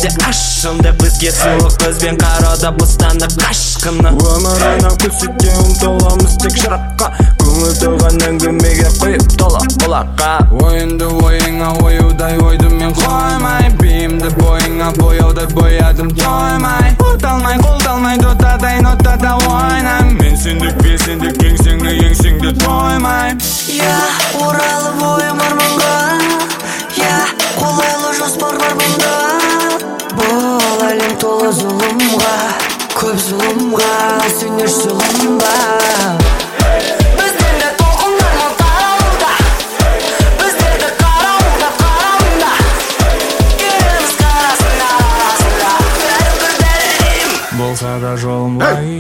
де ашымды бізге суық көзбен қарауда бұстанып қашқыны өмір ойнап күлсетке ұмтыламыз тек шыраққа көңіл толған әңгімеге құйып тола құлаққа ойынды ойыңа оюдай ойды мен қоймай биімді бойыңа бояудай боядым тоймай қолдалмай дотадай нотада ойнайм мен сендік белсендік еңсеңе еңсеңде тоймай оралып ойым арманға қолайлы жоспар бар бұнда бұл әлем толы зұлымға көп зұлымға сенер зұлымға біздерді толқындармен қарауылда біздерді қарауылда келеміз қарасында бәрібір дәлелдеймін болса да жолым лай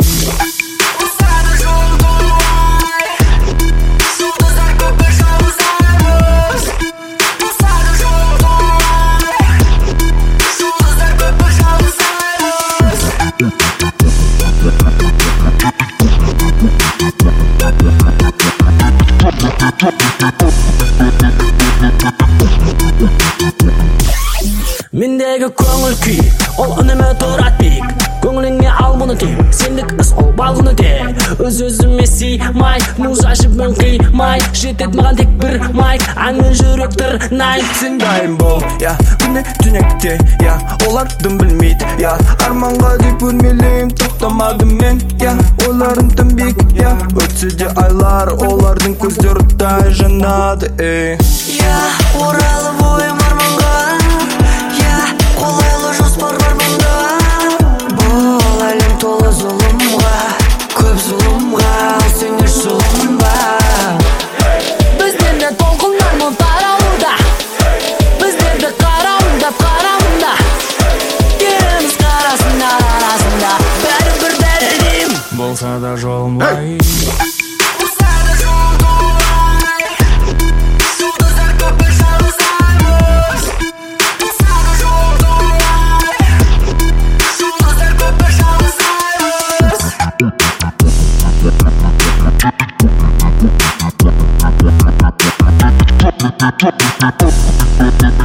Мендегі көңіл күй, ол үніме тұрат биік көңіліңе ал мұны тек, сендік іс ол балғыны де Өз-өзіме сыймай, мұз ашып мен қимай жетет маған тек бір майк, әңгімен жүрек тырнай Сен дайын бол, күні түнекте, олардың білмейді, арманға деп өрмелейім, тоқтамадым мен, ойларым тым биік, өтсе де айлар, олардың көздері тай жанады, оралып ойым арманға қолайлы жоспар бар бұнда бұл әлем толы зұлымға көп зұлымға сенер зұлымға біздерді толқындармен тарауда біздерді қарауылда келеміз қарасында арасында бәрібір дәлелдеймін болса да жолым лай Thank you.